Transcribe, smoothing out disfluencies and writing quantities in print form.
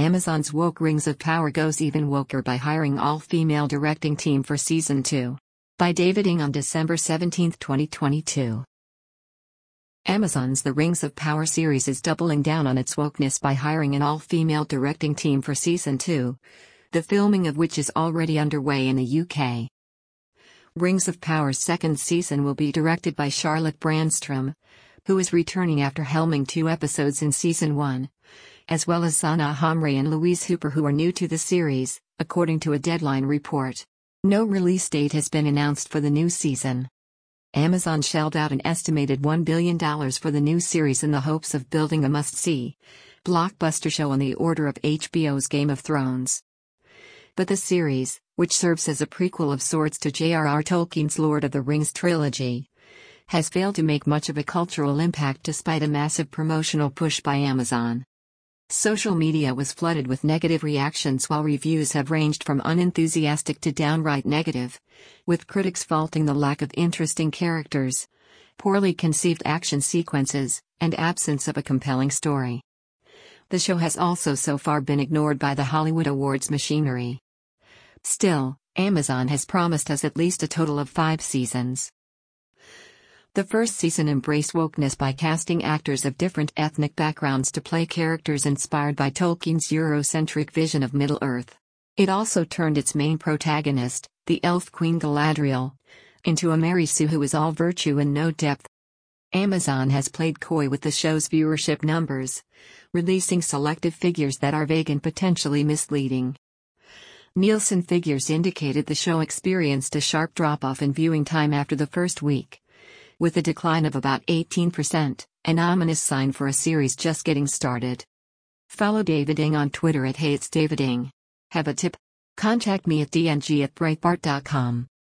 Amazon's woke Rings of Power goes even woker by hiring all-female directing team for Season 2. By David Ng on December 17, 2022. Amazon's The Rings of Power series is doubling down on its wokeness by hiring an all-female directing team for Season 2, the filming of which is already underway in the UK. Rings of Power's second season will be directed by Charlotte Brandstrom, who is returning after helming 2 episodes in Season 1, as well as Sana Hamre and Louise Hooper, who are new to the series, according to a Deadline report. No release date has been announced for the new season. Amazon shelled out an estimated $1 billion for the new series in the hopes of building a must-see blockbuster show on the order of HBO's Game of Thrones. But the series, which serves as a prequel of sorts to J.R.R. Tolkien's Lord of the Rings trilogy, has failed to make much of a cultural impact despite a massive promotional push by Amazon. Social media was flooded with negative reactions, while reviews have ranged from unenthusiastic to downright negative, with critics faulting the lack of interesting characters, poorly conceived action sequences, and absence of a compelling story. The show has also so far been ignored by the Hollywood Awards machinery. Still, Amazon has promised us at least a total of 5 seasons. The first season embraced wokeness by casting actors of different ethnic backgrounds to play characters inspired by Tolkien's Eurocentric vision of Middle-earth. It also turned its main protagonist, the elf queen Galadriel, into a Mary Sue who is all virtue and no depth. Amazon has played coy with the show's viewership numbers, releasing selective figures that are vague and potentially misleading. Nielsen figures indicated the show experienced a sharp drop-off in viewing time after the first week, with a decline of about 18%, an ominous sign for a series just getting started. Follow David Ng on Twitter at @HeyIt'sDavidNg. Have a tip? Contact me at dng@breitbart.com.